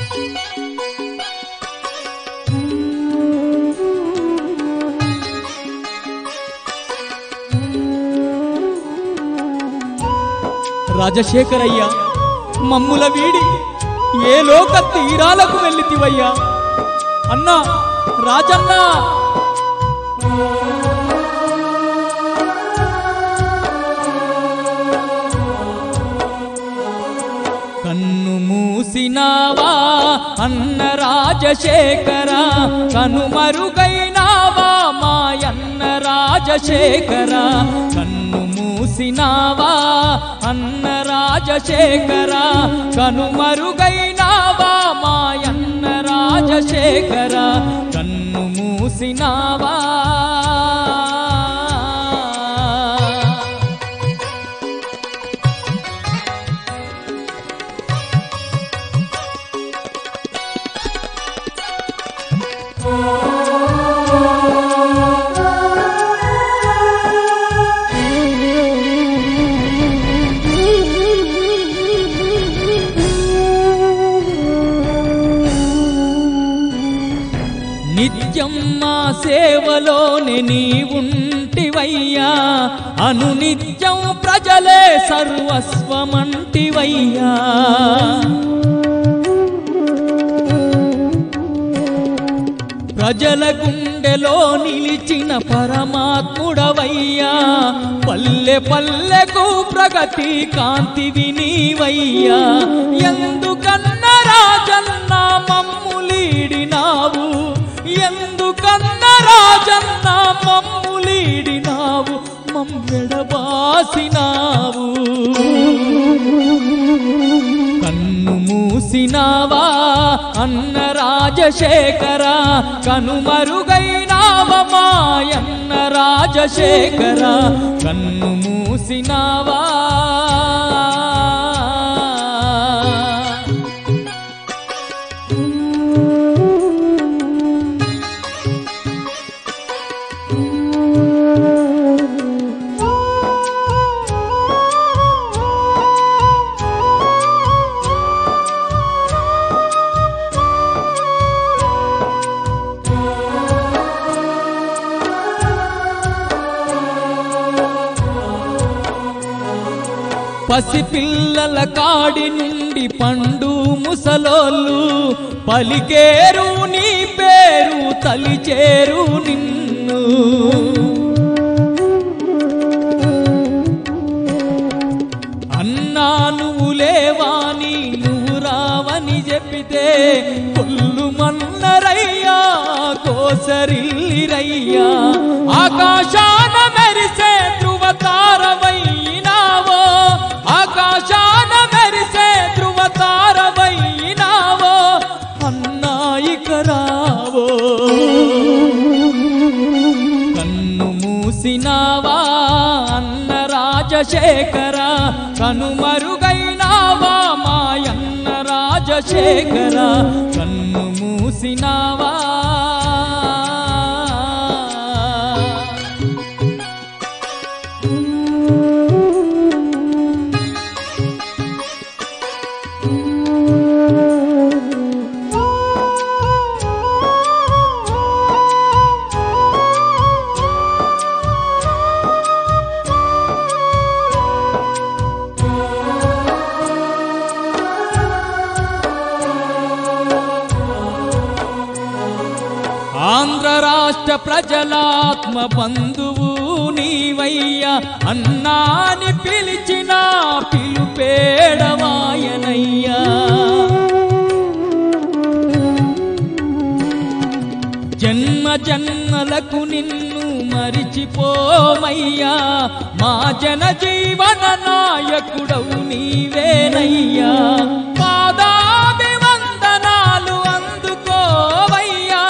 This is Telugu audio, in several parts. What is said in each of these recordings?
రాజశేఖరయ్య మమ్ముల వీడి ఏ లోక తీరాలకు వెళ్ళితివయ్యా? అన్నా రాజన్నా, కన్ను మూసినావా అన్న రాజశేఖర, కనుమరుగైనావా మాయన్న రాజశేఖర. కన్ను మూసినావా అన్న రాజశేఖర, కనుమరుగైనావా మాయన్న రాజశేఖర. కన్ను మూసినావా నిత్యం మా సేవలోనే నీవుంటివయ్యా, అనునిత్యం ప్రజలే సర్వస్వమంటివయ్యా. ప్రజల గుండెలో నిలిచిన పరమాత్ముడవయ్యా, పల్లె పల్లెకు ప్రగతి కాంతివి నీవయ్యా. ఎందుకన్న రాజన్న మమ్ములీడినావు, ఎందుకన్న రాజన్న మమ్ములీడినావు, మమ్మెడబాసినావు. కన్ను మూసినావా అన్న రాజశేఖర, కనుమరుగైనావ మాయన్న రాజశేఖర. కన్ను మూసినావా పసిపిల్లల కాడి నుండి పండు ముసలోళ్ళు పలికేరు నీ పేరు, తలిచేరు నిన్ను. అన్నా నువ్వు లేవాని నువ్వు రావని చెప్పితే కొల్లు మన్నరయ్యా, కోసరిల్లిరయ్యా. ఆకాశాన మెరిసే ధృవతారవైనావో, ఆకాశాన మెరిసే ధృవతారవైనావో, అన్నాయిక రావో. కన్ను మూసినావా అన్న రాజశేఖర, కనుమరుగైనావా మాయన్న రాజశేఖర. కన్ను మూసినావా ఆంధ్ర రాష్ట్ర ప్రజలాత్మ బంధువు నీవయ్యా, అన్నాని పిలిచిన పిలుపేడవాయనయ్యా. జన్మ జన్మలకు నిన్ను మరిచిపోమయ్యా, మా జన జీవన నాయకుడవు నీవేనయ్యా. పాదాభివందనాలు అందుకోవయ్యా,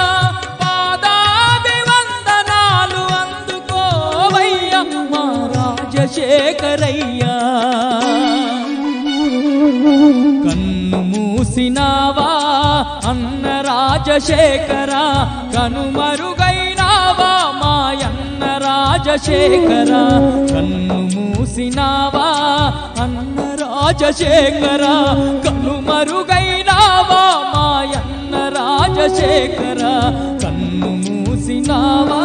పాదాభివందనాలు అందుకోవయ్యా మా రాజశేఖరయ్యా. కన్ను మూసినావా అన్న రాజశేఖర, కనుమరుగైనావా మాయన్న రాజశేఖర. కన్ను మూసినావా అన్న రాజశేఖర, కనుమరుగైనావా మా రాజశేఖర కన్ను మూసినావా